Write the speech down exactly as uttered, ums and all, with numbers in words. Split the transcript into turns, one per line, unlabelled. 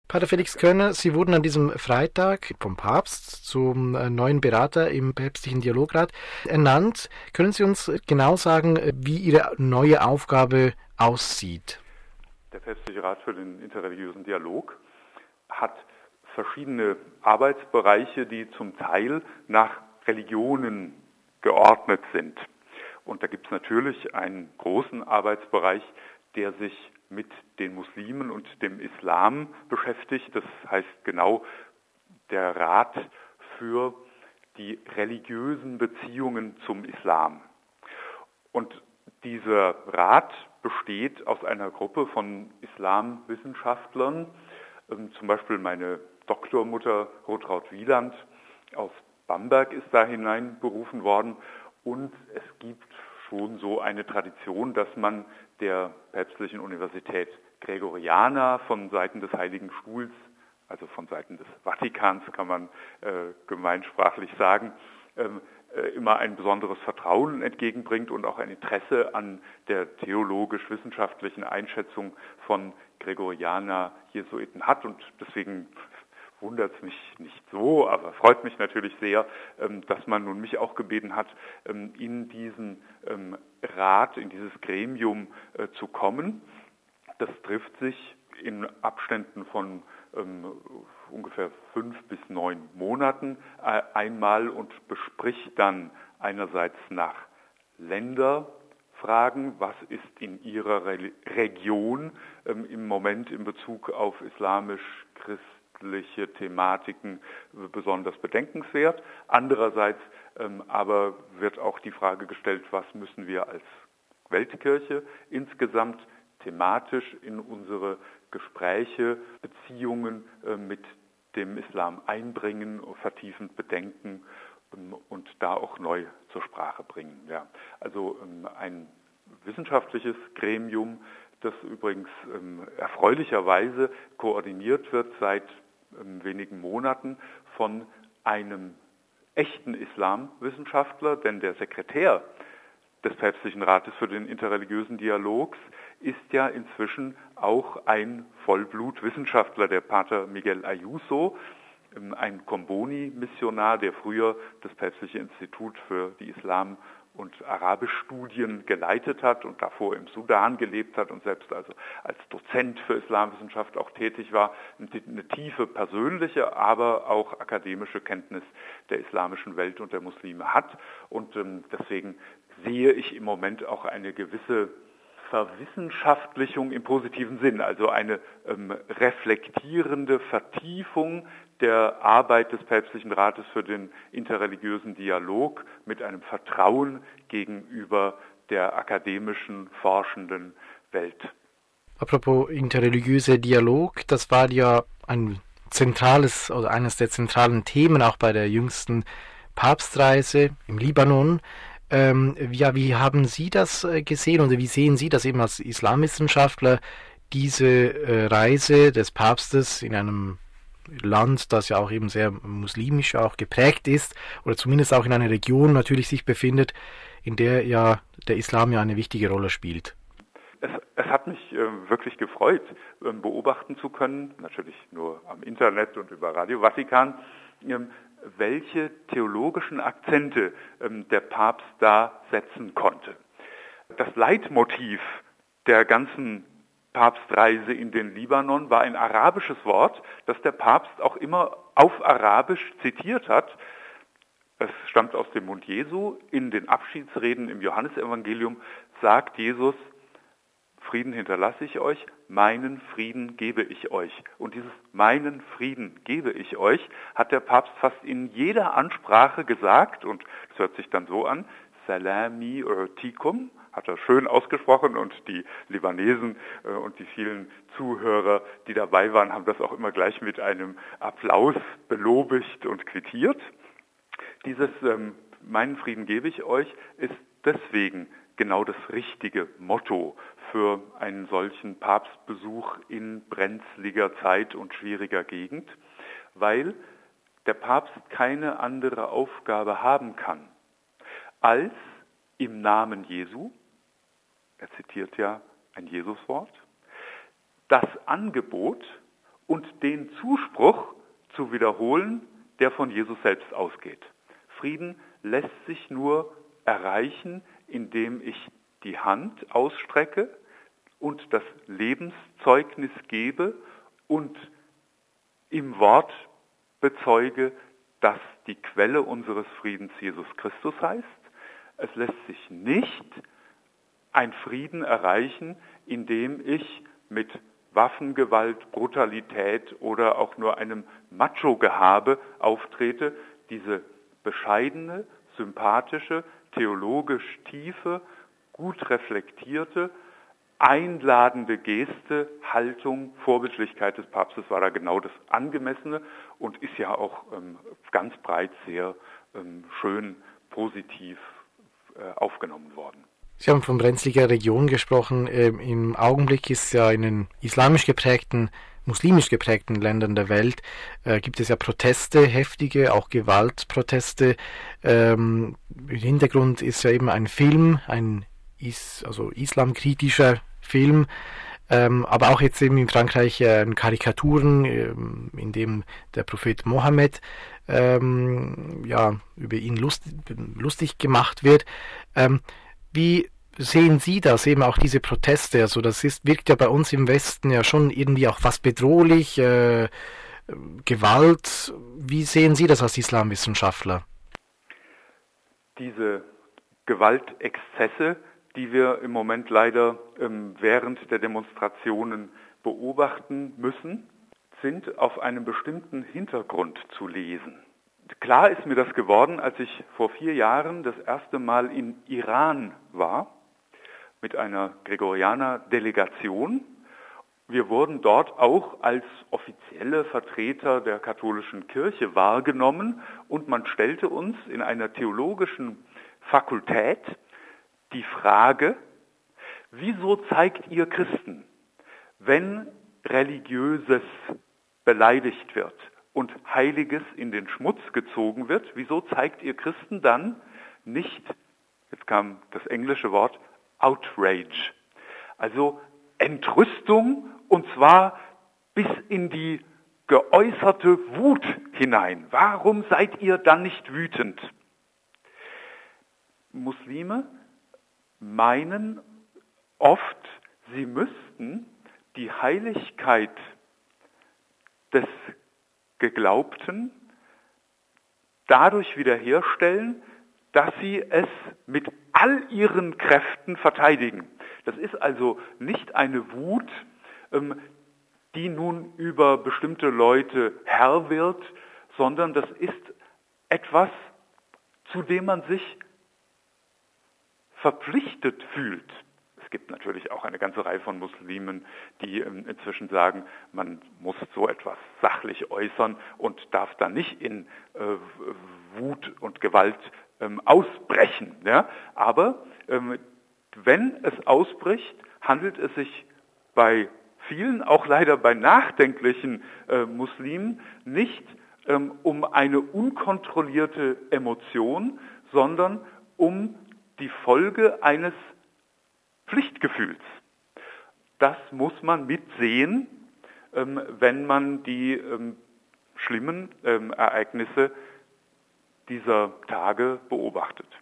Pater Felix Körner, Sie wurden an diesem Freitag vom Papst zum neuen Berater im päpstlichen Dialograt ernannt. Können Sie uns genau sagen, wie Ihre neue Aufgabe aussieht?
Der Päpstliche Rat für den interreligiösen Dialog hat verschiedene Arbeitsbereiche, die zum Teil nach Religionen geordnet sind. Und da gibt es natürlich einen großen Arbeitsbereich, der sich mit den Muslimen und dem Islam beschäftigt. Das heißt genau der Rat für die religiösen Beziehungen zum Islam. Und dieser Rat besteht aus einer Gruppe von Islamwissenschaftlern, zum Beispiel meine Doktormutter Rotraud Wieland aus Bamberg ist da hineinberufen worden, und es gibt schon so eine Tradition, dass man der Päpstlichen Universität Gregoriana von Seiten des Heiligen Stuhls, also von Seiten des Vatikans kann man äh, gemeinsprachlich sagen, ähm, äh, immer ein besonderes Vertrauen entgegenbringt und auch ein Interesse an der theologisch-wissenschaftlichen Einschätzung von Gregorianer-Jesuiten hat. Und deswegen wundert es mich nicht so, aber freut mich natürlich sehr, dass man nun mich auch gebeten hat, in diesen Rat, in dieses Gremium zu kommen. Das trifft sich in Abständen von ungefähr fünf bis neun Monaten einmal und bespricht dann einerseits nach Länderfragen, was ist in ihrer Region im Moment in Bezug auf islamisch-christliche Thematiken besonders bedenkenswert. Andererseits ähm, aber wird auch die Frage gestellt, was müssen wir als Weltkirche insgesamt thematisch in unsere Gespräche, Beziehungen äh, mit dem Islam einbringen, vertiefend bedenken ähm, und da auch neu zur Sprache bringen. Ja. Also ähm, ein wissenschaftliches Gremium, das übrigens ähm, erfreulicherweise koordiniert wird seit ähm, wenigen Monaten von einem echten Islamwissenschaftler, denn der Sekretär des Päpstlichen Rates für den interreligiösen Dialogs ist ja inzwischen auch ein Vollblutwissenschaftler, der Pater Miguel Ayuso, ähm, ein Comboni-Missionar, der früher das Päpstliche Institut für die Islam- und Arabischstudien geleitet hat und davor im Sudan gelebt hat und selbst also als Dozent für Islamwissenschaft auch tätig war, eine tiefe persönliche, aber auch akademische Kenntnis der islamischen Welt und der Muslime hat. Und ähm, deswegen sehe ich im Moment auch eine gewisse Verwissenschaftlichung im positiven Sinn, also eine ähm, reflektierende Vertiefung der Arbeit des Päpstlichen Rates für den interreligiösen Dialog mit einem Vertrauen gegenüber der akademischen, forschenden Welt.
Apropos interreligiöser Dialog, das war ja ein zentrales oder eines der zentralen Themen auch bei der jüngsten Papstreise im Libanon. Ähm, ja, wie haben Sie das äh, gesehen oder wie sehen Sie das eben als Islamwissenschaftler, diese äh, Reise des Papstes in einem Land, das ja auch eben sehr muslimisch auch geprägt ist oder zumindest auch in einer Region natürlich sich befindet, in der ja der Islam ja eine wichtige Rolle spielt?
Es, es hat mich äh, wirklich gefreut, äh, beobachten zu können, natürlich nur am Internet und über Radio Vatikan, äh, welche theologischen Akzente äh, der Papst da setzen konnte. Das Leitmotiv der ganzen Papstreise in den Libanon war ein arabisches Wort, das der Papst auch immer auf Arabisch zitiert hat. Es stammt aus dem Mund Jesu. In den Abschiedsreden im Johannesevangelium sagt Jesus: Frieden hinterlasse ich euch, meinen Frieden gebe ich euch. Und dieses meinen Frieden gebe ich euch hat der Papst fast in jeder Ansprache gesagt, und es hört sich dann so an: Salami urtikum, hat er schön ausgesprochen, und die Libanesen äh, und die vielen Zuhörer, die dabei waren, haben das auch immer gleich mit einem Applaus belobigt und quittiert. Dieses ähm, meinen Frieden gebe ich euch ist deswegen genau das richtige Motto für einen solchen Papstbesuch in brenzliger Zeit und schwieriger Gegend, weil der Papst keine andere Aufgabe haben kann, als im Namen Jesu, er zitiert ja ein Jesuswort, das Angebot und den Zuspruch zu wiederholen, der von Jesus selbst ausgeht. Frieden lässt sich nur erreichen, indem ich die Hand ausstrecke und das Lebenszeugnis gebe und im Wort bezeuge, dass die Quelle unseres Friedens Jesus Christus heißt. Es lässt sich nicht ein Frieden erreichen, indem ich mit Waffengewalt, Brutalität oder auch nur einem Macho-Gehabe auftrete. Diese bescheidene, sympathische, theologisch tiefe, gut reflektierte, einladende Geste, Haltung, Vorbildlichkeit des Papstes war da genau das Angemessene und ist ja auch ähm, ganz breit sehr ähm, schön positiv äh, aufgenommen worden.
Sie haben von Brenzliger Region gesprochen. Ähm, Im Augenblick ist ja in den islamisch geprägten, muslimisch geprägten Ländern der Welt äh, gibt es ja Proteste, heftige, auch Gewaltproteste. Ähm, Im Hintergrund ist ja eben ein Film, ein Is, also islamkritischer Film, ähm, aber auch jetzt eben in Frankreich äh, Karikaturen, ähm, in dem der Prophet Mohammed ähm, ja, über ihn lust, lustig gemacht wird. Ähm, Wie sehen Sie das, eben auch diese Proteste? Also das ist, wirkt ja bei uns im Westen ja schon irgendwie auch fast bedrohlich, äh, Gewalt. Wie sehen Sie das als Islamwissenschaftler?
Diese Gewaltexzesse, die wir im Moment leider ähm, während der Demonstrationen beobachten müssen, sind auf einem bestimmten Hintergrund zu lesen. Klar ist mir das geworden, als ich vor vier Jahren das erste Mal in Iran war, mit einer Gregorianer-Delegation. Wir wurden dort auch als offizielle Vertreter der katholischen Kirche wahrgenommen und man stellte uns in einer theologischen Fakultät die Frage, wieso zeigt ihr Christen, wenn Religiöses beleidigt wird und Heiliges in den Schmutz gezogen wird, wieso zeigt ihr Christen dann nicht, jetzt kam das englische Wort, Outrage, also Entrüstung und zwar bis in die geäußerte Wut hinein. Warum seid ihr dann nicht wütend? Muslime meinen oft, sie müssten die Heiligkeit des Geglaubten dadurch wiederherstellen, dass sie es mit all ihren Kräften verteidigen. Das ist also nicht eine Wut, die nun über bestimmte Leute Herr wird, sondern das ist etwas, zu dem man sich verpflichtet fühlt. Es gibt natürlich auch eine ganze Reihe von Muslimen, die inzwischen sagen, man muss so etwas sachlich äußern und darf dann nicht in äh, Wut und Gewalt ähm, ausbrechen. Ja? Aber ähm, wenn es ausbricht, handelt es sich bei vielen, auch leider bei nachdenklichen äh, Muslimen, nicht ähm, um eine unkontrollierte Emotion, sondern um die Folge eines Pflichtgefühls. Das muss man mitsehen, ähm, wenn man die ähm, schlimmen ähm, Ereignisse dieser Tage beobachtet.